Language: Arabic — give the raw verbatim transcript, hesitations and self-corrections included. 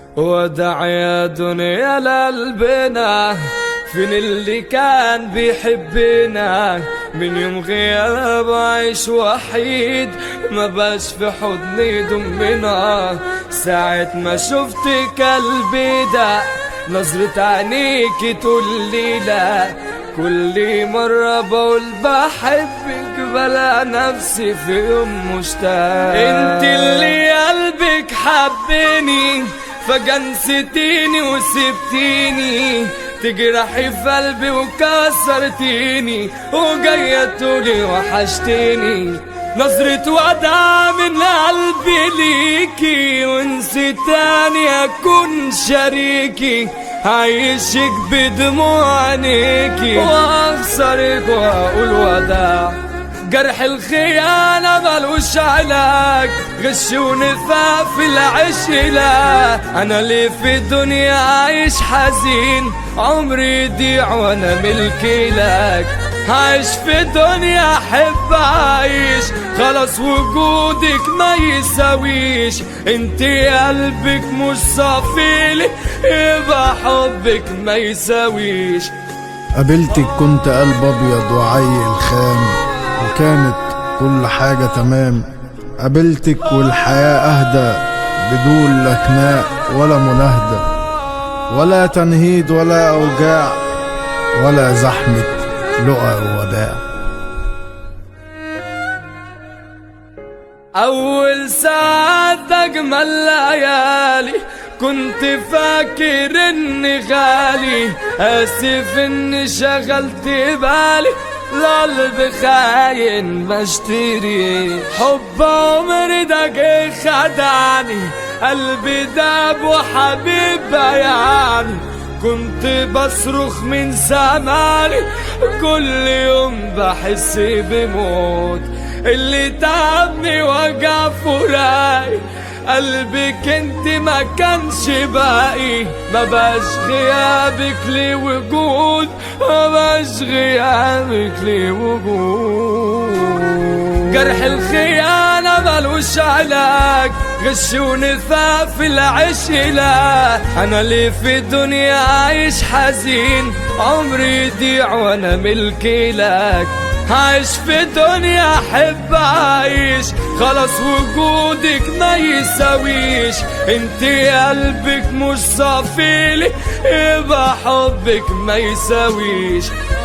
ودع يا دنيا لقلبنا، فين اللي كان بيحبنا؟ من يوم غياب عايش وحيد، ما باش في حضني ضمنا. ساعة ما شفتك قلبي ده، نظرة عينيكي تقول لي لا. كل مرة بقول بحبك بلا نفسي في يوم مشتاق. انت اللي قلبك حبني، فجأة نسيتيني وسبتيني، تجرحي في قلبي وكسرتيني، وجاية تقولي وحشتيني. نظرة وداع من قلبي ليكي، ونسيت تاني أكون شريكي، عايشك بدموع عينيكي، وأخسرك وأقول وداع. جرح الخيانة ملوش علاج، غش ونفاق في العشق لا. أنا ليه في الدنيا عايش حزين، عمري يضيع وأنا ملكي لك. عايش في الدنيا أحب أعيش، خلاص وجودك ما يساويش. انت قلبك مش صافيلي، يبقى حبك ما يساويش. قابلتك كنت قلب أبيض وعيل خام، وكانت كل حاجة تمام. قابلتك والحياة أهدى، بدون لا خناق ولا مناهدة، ولا تنهيد ولا أوجاع، ولا زحمة لقا ووداع. أول ساعات أجمل ليالي، كنت فاكر إني غالي. آسف إني شغلت بالي، القلب خاين بشتري. حب عمري ده جه خدعني، قلبي داب وحبيب بيعني. كنت بصرخ من زماني، كل يوم بحس بموت. اللي تعبني وجع فراقي، قلبك انت ما كانش باقي. ما باش غيابك لي وجود، ما باش غيابك لي وجود. جرح الخيانة ملوش علاج، غش ونفاق في العشق لا. انا ليه في الدنيا عايش حزين، عمري يضيع وانا ملكي لك. عايش في الدنيا احب اعيش، خلاص وجودك ما يساويش. انت قلبك مش صافيلي، يبقى حبك ما يساويش.